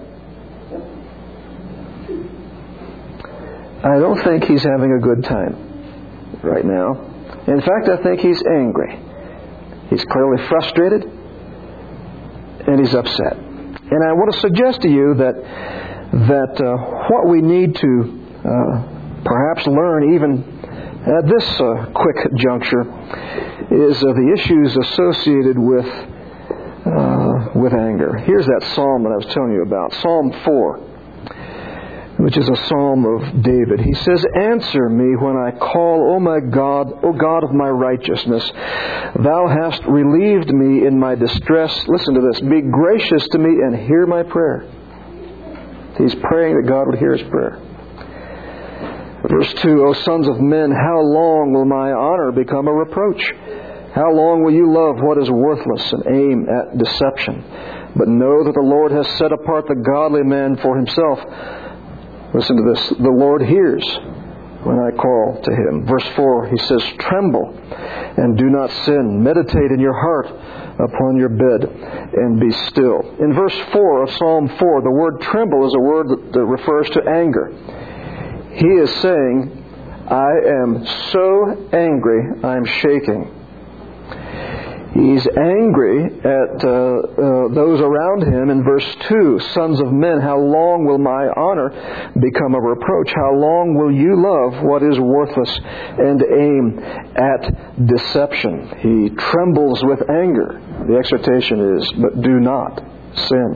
I don't think he's having a good time right now. In fact, I think he's angry. He's clearly frustrated, and he's upset. And I want to suggest to you that that uh, what we need to uh, perhaps learn even at this uh, quick juncture is uh, the issues associated with uh, with anger. Here's that psalm that I was telling you about, Psalm four, which is a psalm of David. He says, "Answer me when I call, O my God, O God of my righteousness. Thou hast relieved me in my distress." Listen to this. "Be gracious to me and hear my prayer." He's praying that God would hear his prayer. Verse two, "O sons of men, how long will my honor become a reproach? How long will you love what is worthless and aim at deception? But know that the Lord has set apart the godly man for himself." Listen to this. "The Lord hears when I call to Him." Verse four, he says, "Tremble and do not sin. Meditate in your heart upon your bed and be still." In verse four of Psalm four, the word tremble is a word that, that refers to anger. He is saying, "I am so angry, I'm shaking." He's angry at uh, uh, those around him. In verse two, "Sons of men, how long will my honor become a reproach? How long will you love what is worthless and aim at deception?" He trembles with anger. The exhortation is, "But do not sin."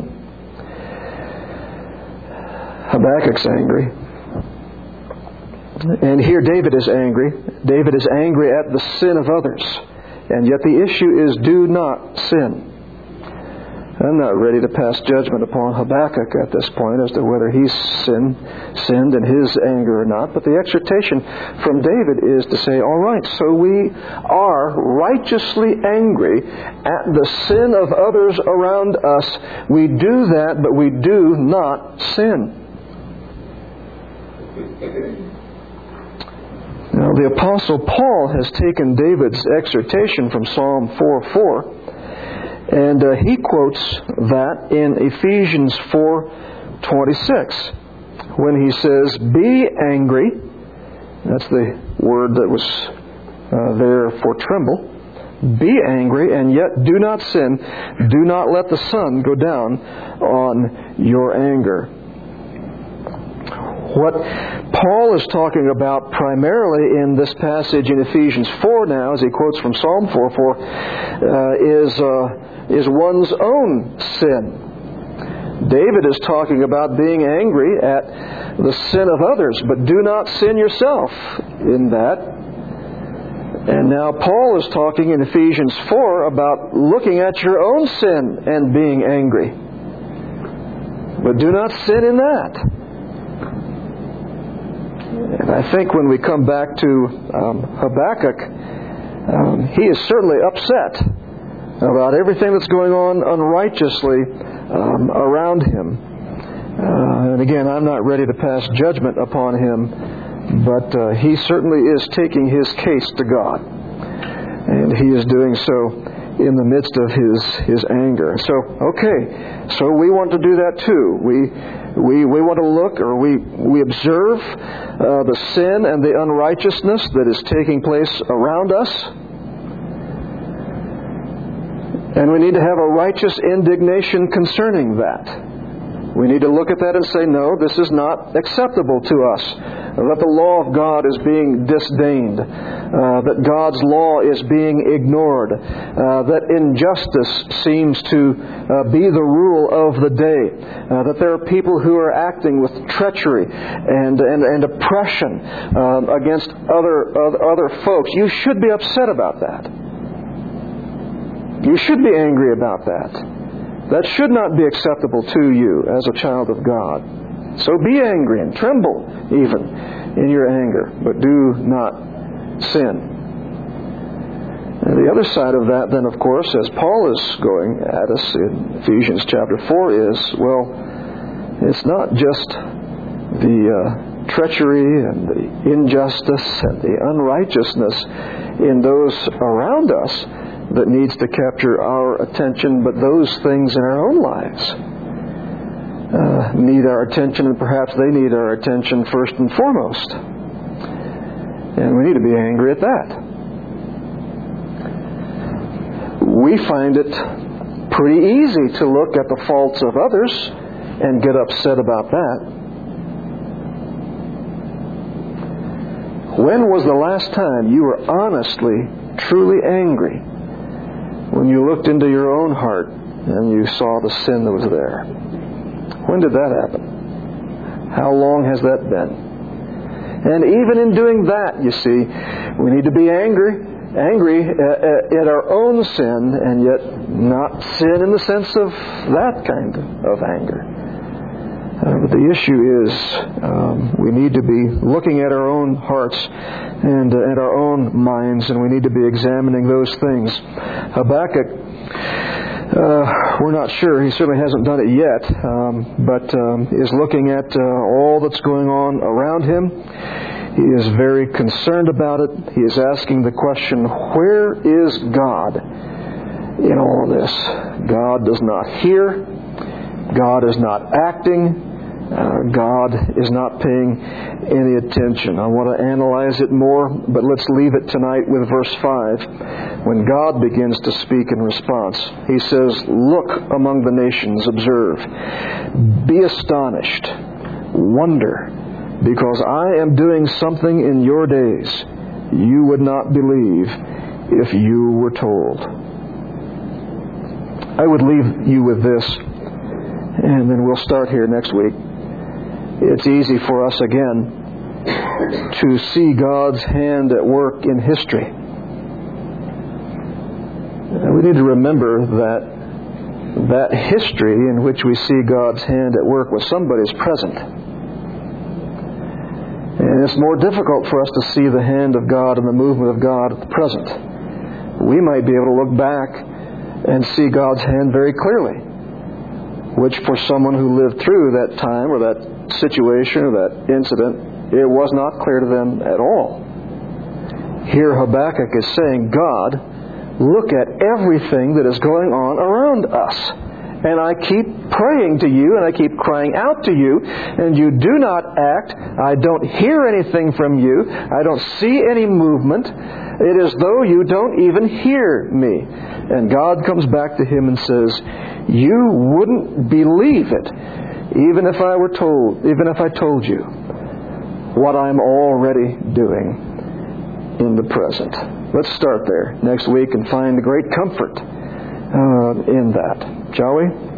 Habakkuk's angry. And here David is angry. David is angry at the sin of others. And yet the issue is, do not sin. I'm not ready to pass judgment upon Habakkuk at this point as to whether he's sinned, sinned in his anger or not. But the exhortation from David is to say, all right, so we are righteously angry at the sin of others around us. We do that, but we do not sin. Now, the Apostle Paul has taken David's exhortation from Psalm four four, and uh, he quotes that in Ephesians four twenty-six, when he says, "Be angry." That's the word that was uh, there for tremble. Be angry, and yet do not sin. Do not let the sun go down on your anger. What Paul is talking about primarily in this passage in Ephesians four now, as he quotes from Psalm four four, uh, is, uh, is one's own sin. David is talking about being angry at the sin of others, but do not sin yourself in that. And now Paul is talking in Ephesians four about looking at your own sin and being angry. But do not sin in that. And I think when we come back to um, Habakkuk, um, he is certainly upset about everything that's going on unrighteously um, around him. Uh, and again, I'm not ready to pass judgment upon him, but uh, he certainly is taking his case to God. And he is doing so in the midst of his, his anger. So, okay, so we want to do that too. We we we want to look, or we, we observe uh, the sin and the unrighteousness that is taking place around us. And we need to have a righteous indignation concerning that. We need to look at that and say, no, this is not acceptable to us. That the law of God is being disdained. Uh, that God's law is being ignored. Uh, that injustice seems to uh, be the rule of the day. Uh, that there are people who are acting with treachery and, and, and oppression um, against other, other folks. You should be upset about that. You should be angry about that. That should not be acceptable to you as a child of God. So be angry and tremble even in your anger, but do not sin. And the other side of that then, of course, as Paul is going at us in Ephesians chapter four is, well, it's not just the uh, treachery and the injustice and the unrighteousness in those around us that needs to capture our attention, but those things in our own lives uh, need our attention, and perhaps they need our attention first and foremost. And we need to be angry at that. We find it pretty easy to look at the faults of others and get upset about that. When was the last time you were honestly, truly angry? When you looked into your own heart and you saw the sin that was there. When did that happen? How long has that been? And even in doing that, you see, we need to be angry, angry at our own sin, and yet not sin in the sense of that kind of anger. Uh, but the issue is um, we need to be looking at our own hearts and uh, at our own minds, and we need to be examining those things. Habakkuk, uh, we're not sure. He certainly hasn't done it yet, um, but um, is looking at uh, all that's going on around him. He is very concerned about it. He is asking the question, where is God in all this? God does not hear. God is not acting. Uh, God is not paying any attention. I want to analyze it more, but let's leave it tonight with verse five, when God begins to speak in response. He says, "Look among the nations, observe. Be astonished. Wonder, because I am doing something in your days you would not believe if you were told." I would leave you with this, and then we'll start here next week. It's easy for us again to see God's hand at work in history. And we need to remember that that history in which we see God's hand at work with somebody's present. And it's more difficult for us to see the hand of God and the movement of God at the present. We might be able to look back and see God's hand very clearly, which for someone who lived through that time or that situation or that incident, it was not clear to them at all. Here Habakkuk is saying, God, look at everything that is going on around us. And I keep praying to you, and I keep crying out to you, and you do not act. I don't hear anything from you. I don't see any movement. It is though you don't even hear me. And God comes back to him and says, you wouldn't believe it, even if I were told, even if I told you what I'm already doing in the present. Let's start there next week and find great comfort uh, in that. Shall we?